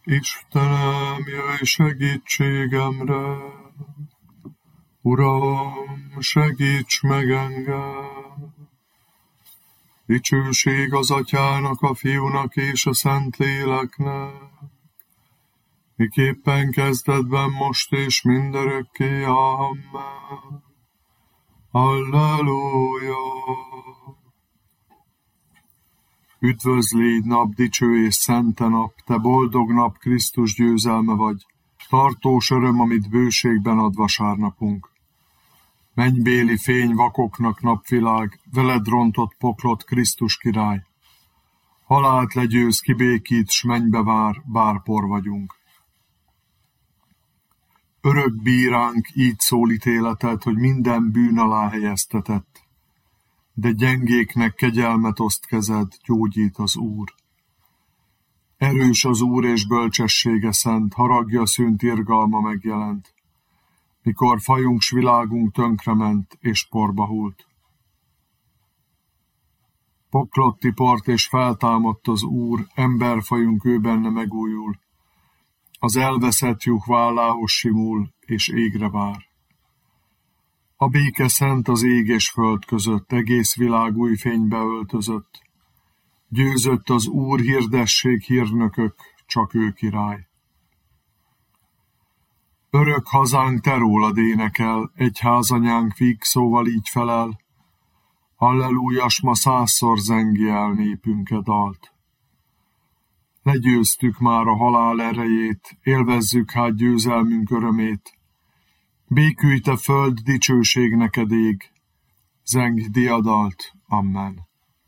Istenem, jöjj segítségemre! Uram, segíts meg engem! Dicsőség az Atyának, a Fiúnak és a Szentléleknek, miképpen kezdetben, most és mindörökké. Amen. Halleluja! Üdvözlégy nap, dicső és szente nap, te boldog nap, Krisztus győzelme vagy, tartós öröm, amit bőségben ad vasárnapunk. Mennybéli fény vakoknak napvilág, veled rontott poklot, Krisztus király. Halált legyőz, kibékít, s mennybe vár, bár por vagyunk. Örök bíránk így szól ítéleted, hogy minden bűn alá helyeztetett, de gyengéknek kegyelmet oszt kezed, gyógyít az Úr. Erős az Úr és bölcsessége szent, haragja szűnt irgalma megjelent, mikor fajunk s világunk tönkrement és porba hult. Poklot tiport és feltámadt az Úr, emberfajunk ő benne megújul, az elveszett juh vállához simul és égre vár. A béke szent az ég és föld között, egész világ új fénybe öltözött. Győzött az Úr, hirdessék hírnökök, csak ő király. Örök hazánk, te rólad énekel, egyházanyánk vígszóval így felel. Halleluja, s ma 100-szor zengi el népünke dalt. Legyőztük már a halál erejét, élvezzük hát győzelmünk örömét. Békülj te föld, dicsőség neked ég, zeng diadalt, amen.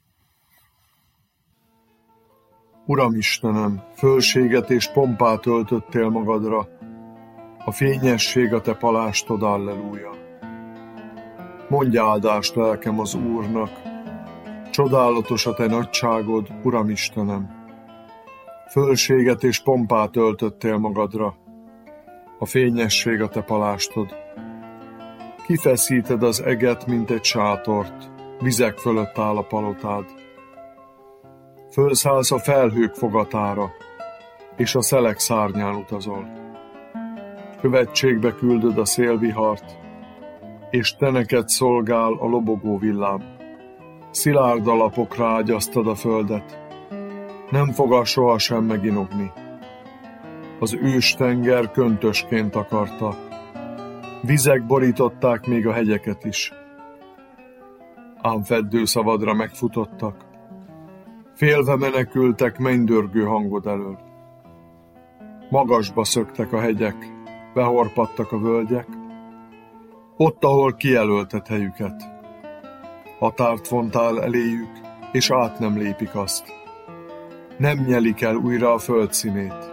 Uram Istenem, fölséget és pompát öltöttél magadra, a fényesség a te palástod, alleluja. Mondj áldást lelkem az Úrnak, csodálatos a te nagyságod, Uram Istenem. Fölséget és pompát öltöttél magadra, a fényesség a te palástod. Kifeszíted az eget, mint egy sátort, vizek fölött áll a palotád. Fölszállsz a felhők fogatára, és a szelek szárnyán utazol. Követségbe küldöd a szélvihart, és te neked szolgál a lobogó villám. Szilárd alapokra ágyaztad a földet, nem fog sohasem meginogni. Az őstenger köntösként akarta, vizek borították még a hegyeket is. Ám feddő szavadra megfutottak, félve menekültek mennydörgő hangod elől. Magasba szöktek a hegyek, behorpadtak a völgyek, ott, ahol kijelölted helyüket. Határt vontál eléjük, és át nem lépik azt. Nem nyelik el újra a föld színét.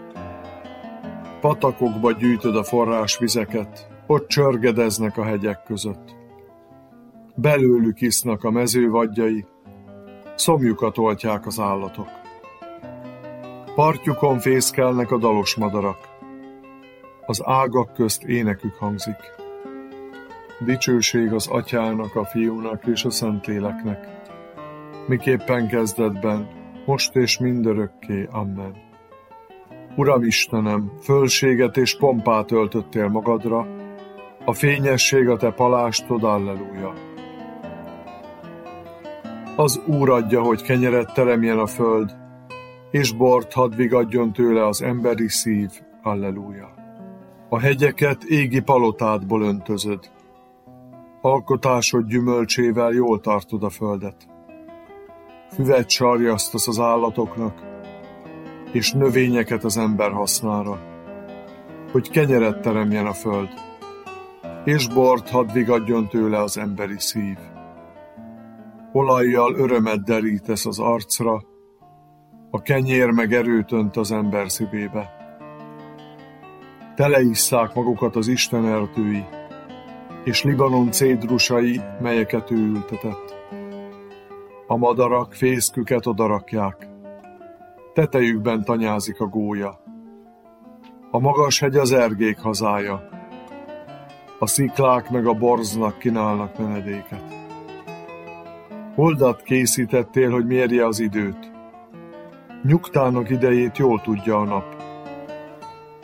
Patakokba gyűjtöd a forrásvizeket, ott csörgedeznek a hegyek között. Belőlük isznak a mező vadjai, szomjukat oltják az állatok. Partjukon fészkelnek a dalos madarak, az ágak közt énekük hangzik. Dicsőség az Atyának, a Fiúnak és a Szentléleknek, miképpen kezdetben, most és mindörökké. Amen. Uram Istenem, fölséget és pompát öltöttél magadra, a fényesség a te palástod, alleluja. Az Úr adja, hogy kenyeret teremjen a föld, és bort hadd vigadjon tőle az emberi szív, alleluja. A hegyeket égi palotádból öntözöd, alkotásod gyümölcsével jól tartod a földet. Füvet sarjasztasz az állatoknak, és növényeket az ember hasznára, hogy kenyeret teremjen a föld, és bort hadd vigadjon tőle az emberi szív. Olajjal örömet derítesz az arcra, a kenyér meg erőt önt az ember szívébe. Teleisszák magukat az Isten erdői, és Libanon cédrusai, melyeket ő ültetett. A madarak fészküket odarakják, tetejükben tanyázik a gólya. A magas hegy az ergék hazája, a sziklák meg a borznak kínálnak menedéket. Holdat készítettél, hogy mérje az időt. Nyugtának idejét jól tudja a nap.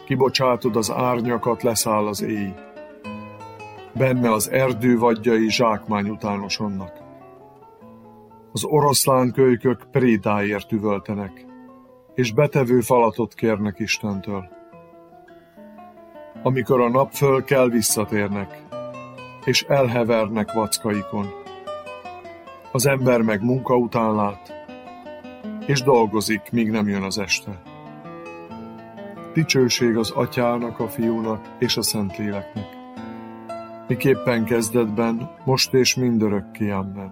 kibocsátod az árnyakat, leszáll az éj. Benne az erdő vadjai zsákmány utánosodnak. Az oroszlánkölykök prédáért üvöltenek, és betevő falatot kérnek Istentől. Amikor a nap fölkel, visszatérnek, és elhevernek vackaikon. Az ember meg munka után lát, és dolgozik, míg nem jön az este. Dicsőség az Atyának, a Fiúnak és a Szentléleknek, miképpen kezdetben, most és mindörökké, amen.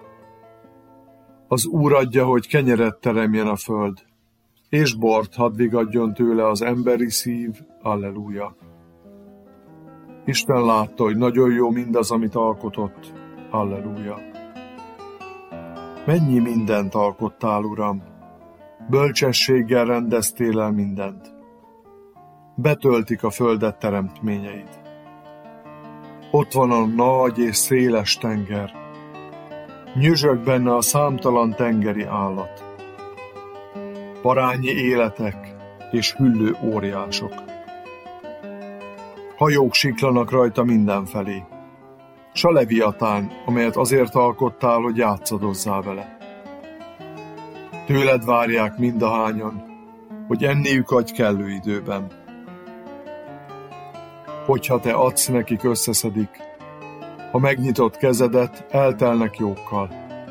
Az Úr adja, hogy kenyeret teremjen a föld, és bort hadd vigadjon tőle az emberi szív, alleluja. Isten látta, hogy nagyon jó mindaz, amit alkotott, alleluja. Mennyi mindent alkottál, Uram, bölcsességgel rendeztél el mindent. Betöltik a földet teremtményeid. Ott van a nagy és széles tenger, nyüzsög benne a számtalan tengeri állat, parányi életek és hüllő óriások. Hajók siklanak rajta mindenfelé, s a leviatán, amelyet azért alkottál, hogy játszadozzál vele. Tőled várják mindahányan, hogy enniük adj kellő időben. Hogyha te adsz nekik, összeszedik, ha megnyitott kezedet, eltelnek jókkal.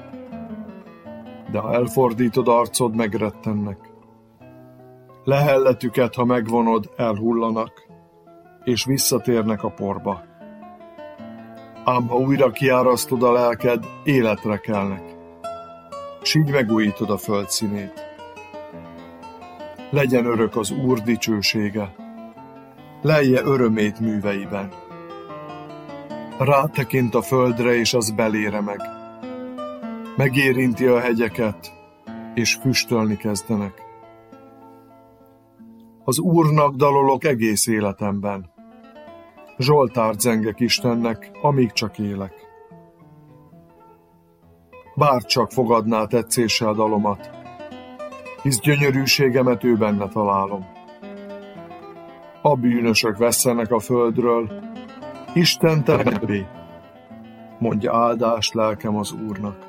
De ha elfordítod arcod, megrettennek. Lehelletüket, ha megvonod, elhullanak, és visszatérnek a porba. Ám ha újra kiárasztod a lelked, életre kelnek, s így megújítod a föld színét. Legyen örök az Úr dicsősége, lelje örömét műveiben. Rátekint a földre, és az belére meg. Megérinti a hegyeket, és füstölni kezdenek. Az Úrnak dalolok egész életemben. Zsoltárt zengek Istennek, amíg csak élek. Bárcsak fogadná tetszéssel dalomat, hisz gyönyörűségemet ő benne találom. A bűnösök vesszenek a földről, Isten teremtvé, mondja áldás lelkem az Úrnak.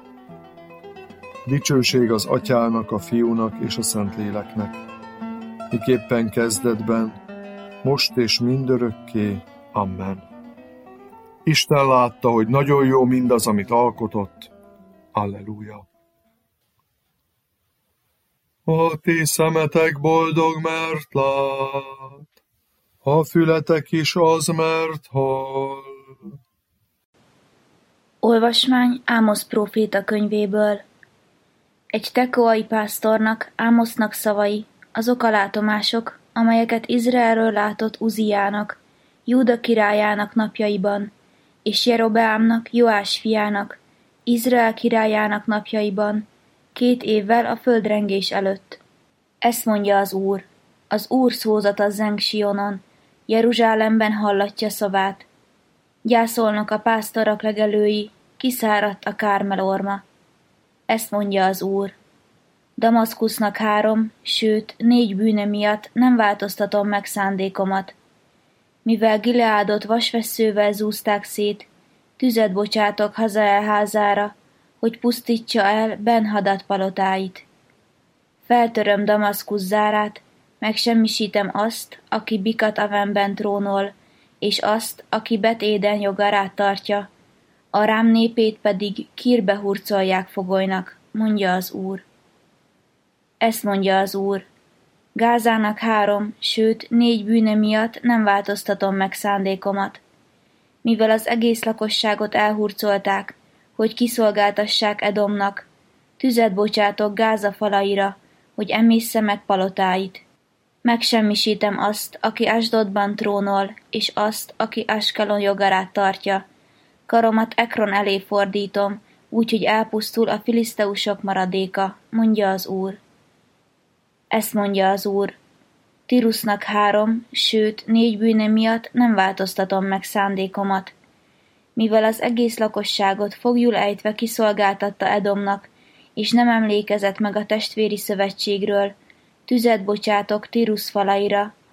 Dicsőség az Atyának, a Fiúnak és a Szentléleknek, miképpen kezdetben, most és mindörökké, amen. Isten látta, hogy nagyon jó mindaz, amit alkotott, alleluja. A ti szemetek boldog, mert lát, a fületek is az, mert hall. Olvasmány Ámosz próféta könyvéből. Egy tekoai pásztornak, Ámosznak szavai, azok a látomások, amelyeket Izraelről látott Uziának, Júda királyának napjaiban, és Jerobeámnak, Joás fiának, Izrael királyának napjaiban, 2 évvel a földrengés előtt. Ezt mondja az Úr szózata zeng Sionon, Jeruzsálemben hallatja szavát. Gyászolnak a pásztorok legelői, kiszáradt a Kármel orma. Ezt mondja az Úr. Damaszkusznak 3, sőt 4 bűne miatt nem változtatom meg szándékomat. Mivel Gileádot vasvesszővel zúzták szét, tüzet bocsátok Hazael házára, hogy pusztítsa el Ben-Hadad palotáit. Feltöröm Damaszkusz zárát, megsemmisítem azt, aki Bikat Avenben trónol, és azt, aki Bet-Éden jogarát tartja, Arám népét pedig kírbe hurcolják fogolynak, mondja az Úr. Ezt mondja az Úr. Gázának 3, sőt 4 bűne miatt nem változtatom meg szándékomat. Mivel az egész lakosságot elhurcolták, hogy kiszolgáltassák Edomnak, tüzet bocsátok Gáza falaira, hogy emészze meg palotáit. Megsemmisítem azt, aki Asdodban trónol, és azt, aki Askelon jogarát tartja. Karomat Ekron elé fordítom, úgyhogy elpusztul a filiszteusok maradéka, mondja az Úr. Ezt mondja az Úr. Tirusznak 3, sőt 4 bűne miatt nem változtatom meg szándékomat. Mivel az egész lakosságot foglyul ejtve kiszolgáltatta Edomnak, és nem emlékezett meg a testvéri szövetségről, tüzet bocsátok Tirusz falaira,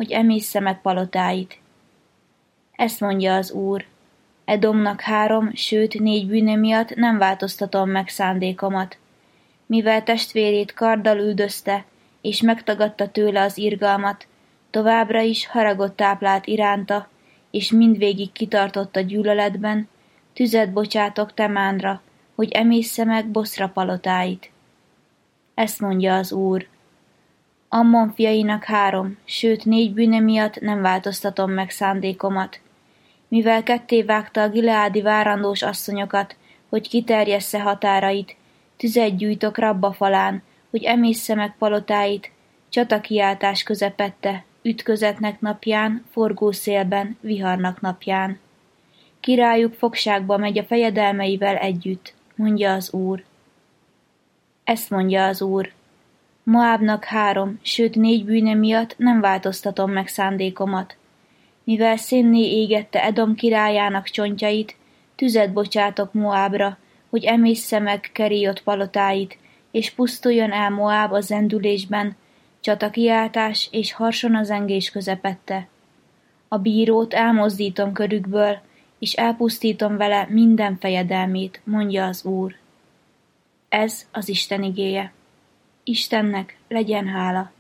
hogy emészze meg palotáit. Ezt mondja az Úr: Edomnak 3, sőt 4 bűne miatt nem változtatom meg szándékomat. Mivel testvérét karddal üldözte, és megtagadta tőle az irgalmat, továbbra is haragot táplált iránta, és mindvégig kitartott a gyűlöletben, tüzet bocsátok Temánra, hogy emészze meg Boszra palotáit. Ezt mondja az Úr: Ammon fiainak 3, sőt 4 bűne miatt nem változtatom meg szándékomat. Mivel kettévágta a gileádi várandós asszonyokat, hogy kiterjessze határait, tüzet gyújtok Rabba falán, hogy emészze meg palotáit, csatakiáltás közepette, ütközetnek napján, forgó szélben, viharnak napján. Királyuk fogságba megy a fejedelmeivel együtt, mondja az Úr. Ezt mondja az Úr: Moábnak 3, sőt 4 bűne miatt nem változtatom meg szándékomat. Mivel szénné égette Edom királyának csontjait, tüzet bocsátok Moábra, hogy emészze meg Keriot palotáit, és pusztuljon el Moáb a zendülésben, csatakiáltás és harson a zengés közepette. A bírót elmozdítom körükből, és elpusztítom vele minden fejedelmét, mondja az Úr. Ez az Isten igéje. Istennek legyen hála.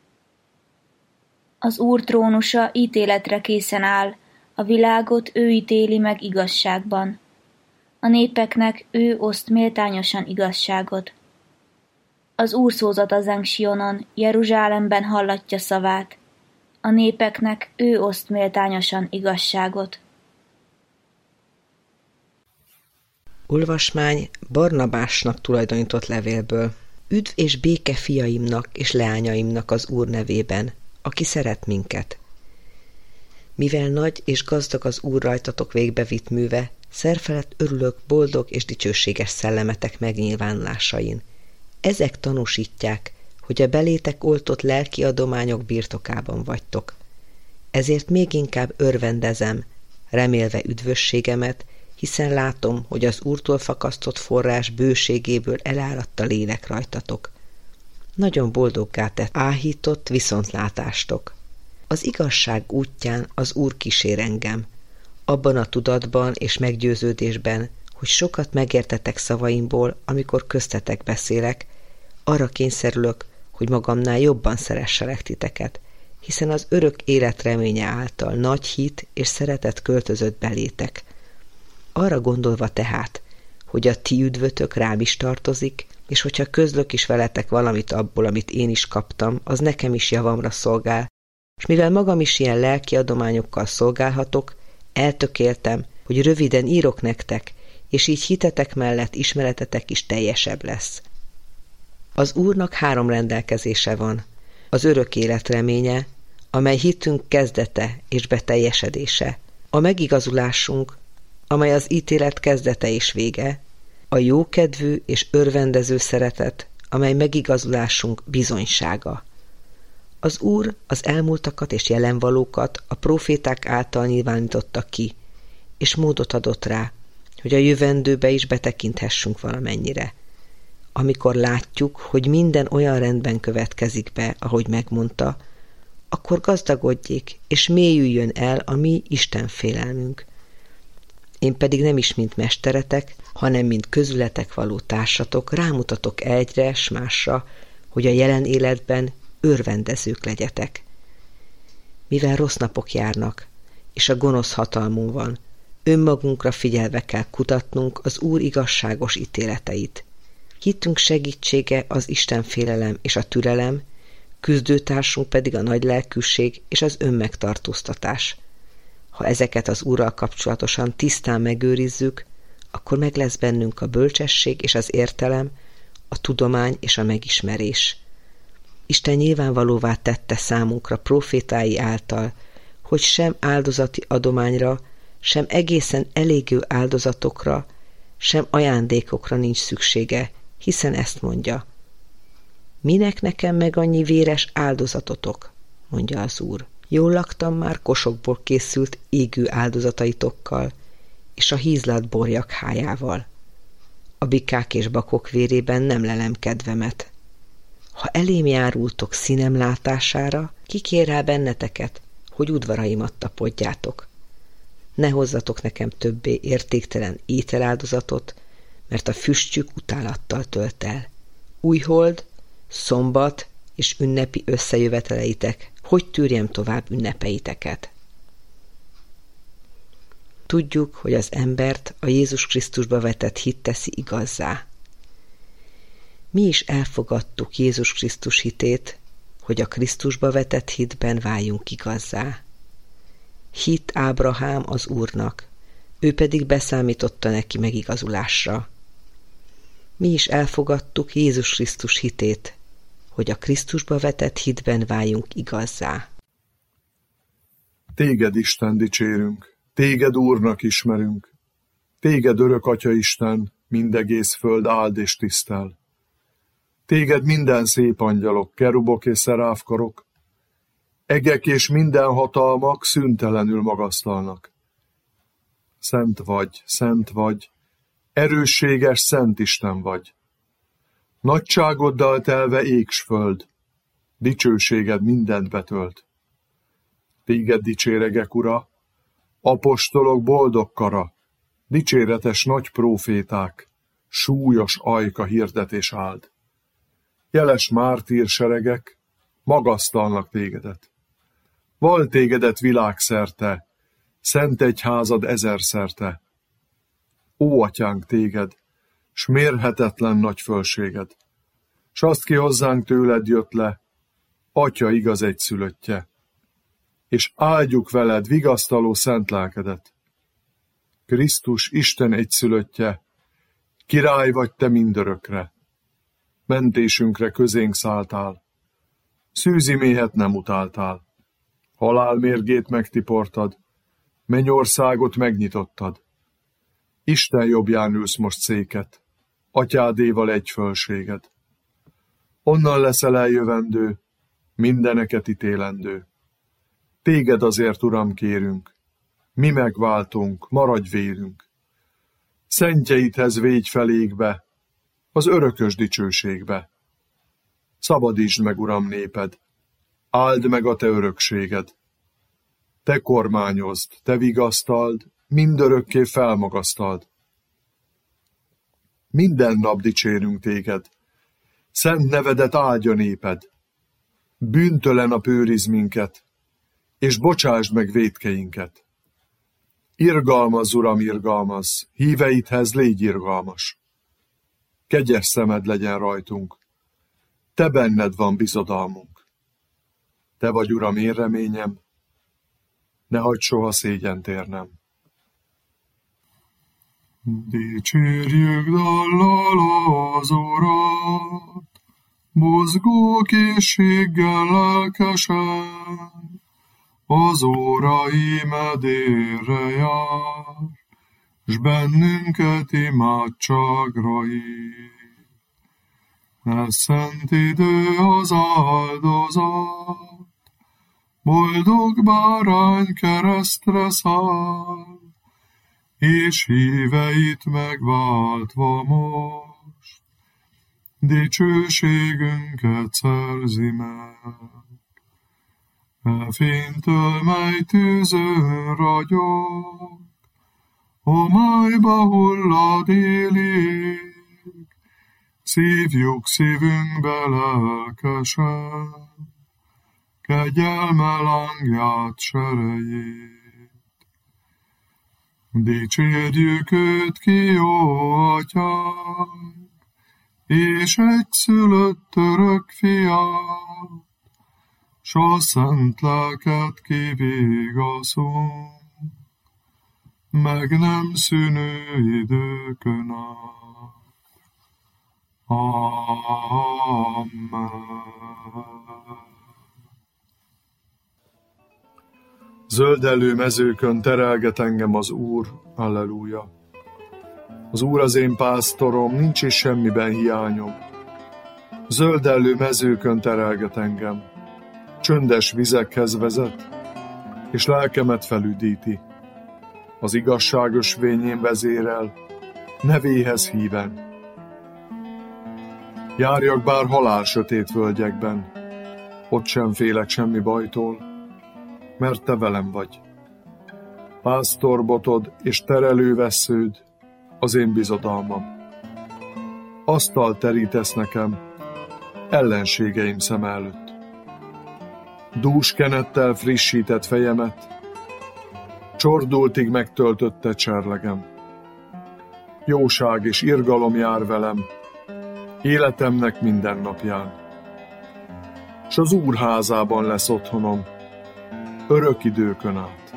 Az Úr trónusa ítéletre készen áll, a világot ő ítéli meg igazságban. A népeknek ő oszt méltányosan igazságot. Az Úr szózata zeng Sionon, Jeruzsálemben hallatja szavát. A népeknek ő oszt méltányosan igazságot. Olvasmány Barnabásnak tulajdonított levélből. Üdv és béke fiaimnak és leányaimnak az Úr nevében, aki szeret minket. Mivel nagy és gazdag az Úr rajtatok végbevitt műve, szerfelett örülök boldog és dicsőséges szellemetek megnyilvánulásain. Ezek tanúsítják, hogy a belétek oltott lelki adományok birtokában vagytok. Ezért még inkább örvendezem, remélve üdvösségemet, hiszen látom, hogy az Úrtól fakasztott forrás bőségéből eláradt a lélek rajtatok. Nagyon boldoggá tett áhított viszontlátástok. Az igazság útján az Úr kísér engem, abban a tudatban és meggyőződésben, hogy sokat megértetek szavaimból, amikor köztetek beszélek, arra kényszerülök, hogy magamnál jobban szeresselek titeket, hiszen az örök élet reménye által nagy hit és szeretet költözött belétek. Arra gondolva tehát, hogy a ti üdvötök rám is tartozik, és hogyha közlök is veletek valamit abból, amit én is kaptam, az nekem is javamra szolgál, és mivel magam is ilyen lelki adományokkal szolgálhatok, eltökéltem, hogy röviden írok nektek, és így hitetek mellett ismeretetek is teljesebb lesz. Az Úrnak 3 rendelkezése van: az örök élet reménye, amely hitünk kezdete és beteljesedése, a megigazulásunk, amely az ítélet kezdete és vége, a jókedvű és örvendező szeretet, amely megigazulásunk bizonysága. Az Úr az elmúltakat és jelenvalókat a próféták által nyilvánította ki, és módot adott rá, hogy a jövendőbe is betekinthessünk valamennyire. Amikor látjuk, hogy minden olyan rendben következik be, ahogy megmondta, akkor gazdagodjék, és mélyüljön el a mi Isten félelmünk. Én pedig nem is mint mesteretek, hanem mint közületek való társatok rámutatok egyre s másra, hogy a jelen életben örvendezők legyetek. Mivel rossz napok járnak, és a gonosz hatalmunk van, önmagunkra figyelve kell kutatnunk az Úr igazságos ítéleteit. Hittünk segítsége az Isten félelem és a türelem, küzdőtársunk pedig a nagy lelkűség és az önmegtartóztatás. Ha ezeket az Úrral kapcsolatosan tisztán megőrizzük, akkor meg lesz bennünk a bölcsesség és az értelem, a tudomány és a megismerés. Isten nyilvánvalóvá tette számunkra profétái által, hogy sem áldozati adományra, sem egészen elégő áldozatokra, sem ajándékokra nincs szüksége, hiszen ezt mondja: minek nekem meg annyi véres áldozatotok, mondja az Úr. Jól laktam már kosokból készült égő áldozataitokkal, és a hízlat borjak hájával. A bikák és bakok vérében nem lelem kedvemet. Ha elém járultok színem látására, Ki kér rá benneteket, hogy udvaraimat tapodjátok? Ne hozzatok nekem többé értéktelen ételáldozatot, mert a füstjük utálattal tölt el. Újhold, szombat és ünnepi összejöveteleitek, hogy tűrjem tovább ünnepeiteket? Tudjuk, hogy az embert a Jézus Krisztusba vetett hit teszi igazzá. Mi is elfogadtuk Jézus Krisztus hitét, hogy a Krisztusba vetett hitben váljunk igazzá. Hit Ábrahám az Úrnak, ő pedig beszámította neki megigazulásra. Mi is elfogadtuk Jézus Krisztus hitét, hogy a Krisztusba vetett hitben váljunk igazzá. Téged, Isten, dicsérünk, téged Úrnak ismerünk, téged örök Atya Isten, mindegész föld áld és tisztel. Téged minden szép angyalok, kerubok és szeráfkarok, egek és minden hatalmak szüntelenül magasztalnak. Szent vagy, erősséges Szent Isten vagy. Nagyságoddal telve ég s föld, dicsőséged mindent betölt. Téged dicséregek, Ura, apostolok boldog kara, dicséretes nagy próféták, súlyos ajka hirdetés áld. Jeles mártírseregek magasztalnak tégedet. Val tégedet világszerte, szent egyházad ezerszerte. Ó, Atyánk, téged, s mérhetetlen nagy fölséged, s azt ki hozzánk tőled jött le, Atya igaz egyszülöttje, és áldjuk veled vigasztaló szent lelkedet. Krisztus Isten egyszülöttje, király vagy te mindörökre, mentésünkre közénk szálltál, szűzi méhet nem utáltál, halál mérgét megtiportad, mennyországot megnyitottad. Isten jobbján ülsz most széket, Atyádéval egy fölséged. Onnan leszel eljövendő, mindeneket ítélendő. Téged azért, Uram, kérünk, mi megváltunk, maradj vérünk. Szentjeidhez végy felégbe, az örökös dicsőségbe. Szabadítsd meg, Uram, néped, áld meg a te örökséged. Te kormányozd, te vigasztald, mindörökké felmagasztald. Minden nap dicsérünk téged, szent nevedet áldja néped. Bűntelen a őrizz minket, és bocsásd meg vétkeinket. Irgalmazz, Uram, irgalmazz, híveidhez légy irgalmas. Kegyes szemed legyen rajtunk, te benned van bizodalmunk. Te vagy, Uram, én reményem, ne hagyd soha szégyent érnem. Dicsérjük dallal az Urat, mozgó készséggel lelkesen, az órai medérre jár, s bennünket imádságra hív. Ne szent idő az áldozat, boldog bárány keresztre száll, és híveit megváltva most, dicsőségünket szerzi meg. E fénytől, mely tűzön ragyog, homályba hullad élig, szívjuk szívünkbe lelkesen, kegyelme lángját serejét. Dicsérjük őt ki, jó Atyánk, és egyszülött örök fiát, s a szent lelket kivigaszunk, meg nem szűnő időkön át. Amen. Zöldellő mezőkön terelget engem az Úr, halleluja. Az Úr az én pásztorom, nincs is semmiben hiányom. Zöldellő mezőkön terelget engem, csöndes vizekhez vezet, és lelkemet felüdíti. Az igazságos vényén vezérel, nevéhez híven. Járjak bár halál sötét völgyekben, Ott sem félek semmi bajtól, mert te velem vagy. Pásztorbotod és terelővessződ az én bizodalmam. Asztalt terítesz nekem ellenségeim szem előtt. Dús kenettel frissített fejemet, csordultig megtöltötte cserlegem. Jóság és irgalom jár velem, életemnek minden napján. S az Úr házában lesz otthonom, örök időkön át.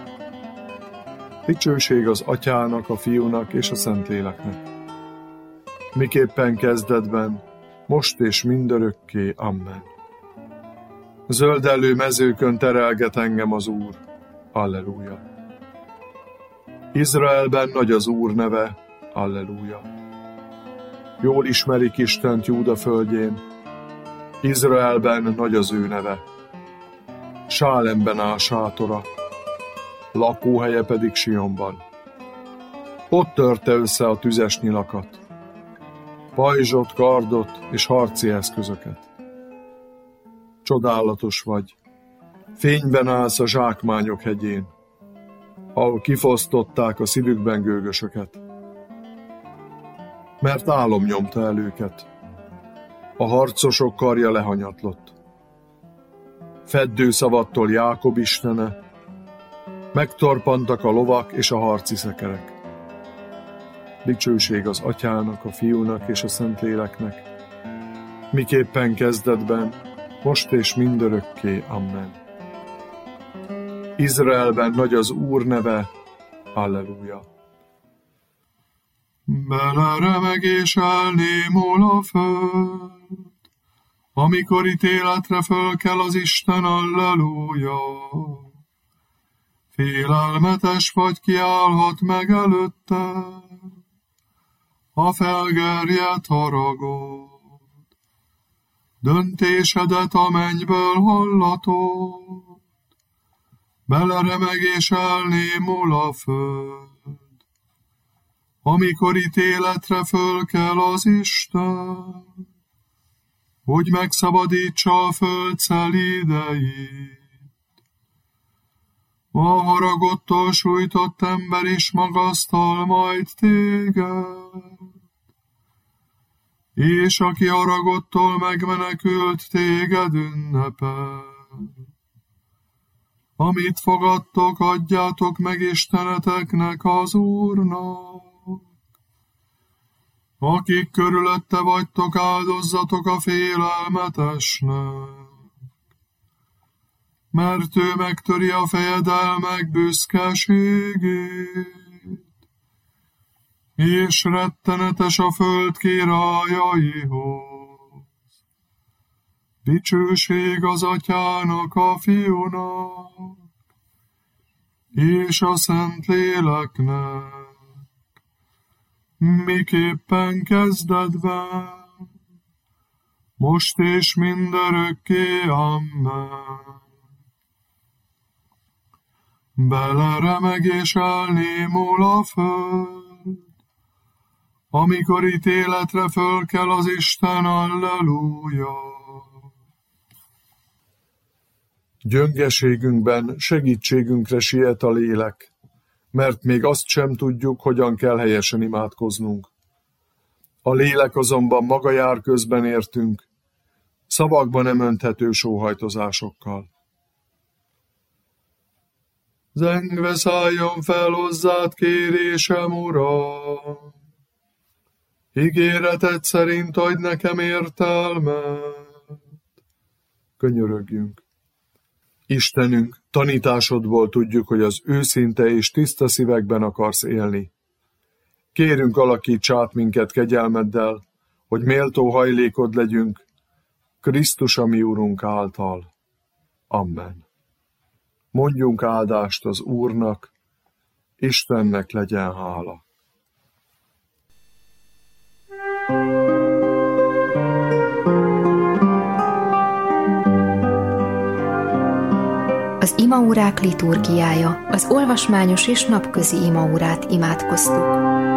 Dicsőség az Atyának, a Fiúnak és a Szentléleknek. Miképpen kezdetben, most és mindörökké. Amen. Zöldellő mezőkön terelget engem az Úr. Alleluja. Izraelben nagy az Úr neve. Alleluja. Jól ismerik Istent Júda földjén. Izraelben nagy az ő neve. Sálemben áll sátora, lakóhelye pedig Sionban. Ott törte össze a tüzes nyilakat, pajzsot, kardot és harci eszközöket. Csodálatos vagy, fényben állsz a zsákmányok hegyén, ahol kifosztották a szívükben gőgösöket. Mert álom nyomta el őket, a harcosok karja lehanyatlott. Feddőszavattól Jákob istene, megtorpantak a lovak és a harci szekerek. Dicsőség az Atyának, a Fiúnak és a Szentléleknek, miképpen kezdetben, most és mindörökké. Amen. Izraelben nagy az Úr neve. Alleluja. Beleremeg és elnémul a föld, amikor ítéletre fölkel az Isten. Alleluja. Félelmetes vagy, kiállhat meg előtte a felgerjedt haragod. Döntésedet a mennyből hallatod, beleremeg és elnémul a föld, amikor ítéletre fölkel az Isten, hogy megszabadítsa a föld szelídeit. A haragottól sújtott ember is magasztal majd téged, és aki haragottól megmenekült, téged ünnepel. Amit fogadtok, adjátok meg Isteneteknek, az Úrnak. Akik körülötte vagytok, áldozzatok a félelmetesnek, mert ő megtöri a fejedelmek büszkeségét, és rettenetes a föld királyaihoz. Dicsőség az Atyának, a Fiúnak, és a Szentléleknek, miképpen kezdetben, most és mindörökké. Amen. Beleremeg és elnémul a föld, amikor ítéletre fölkel az Isten. Alleluja. Gyöngeségünkben segítségünkre siet a lélek, mert még azt sem tudjuk, hogyan kell helyesen imádkoznunk. A lélek azonban maga jár közben értünk, szavakba nem önthető sóhajtozásokkal. Zengve szálljon fel hozzád kérésem, Uram, ígéreted szerint adj nekem értelmet. Könyörögjünk. Istenünk, tanításodból tudjuk, hogy az őszinte és tiszta szívekben akarsz élni. Kérünk, alakíts át minket kegyelmeddel, hogy méltó hajlékod legyünk, Krisztus a mi Úrunk által. Amen. Mondjunk áldást az Úrnak, Istennek legyen hála. Az imaórák liturgiája, az olvasmányos és napközi imaórát imádkoztuk.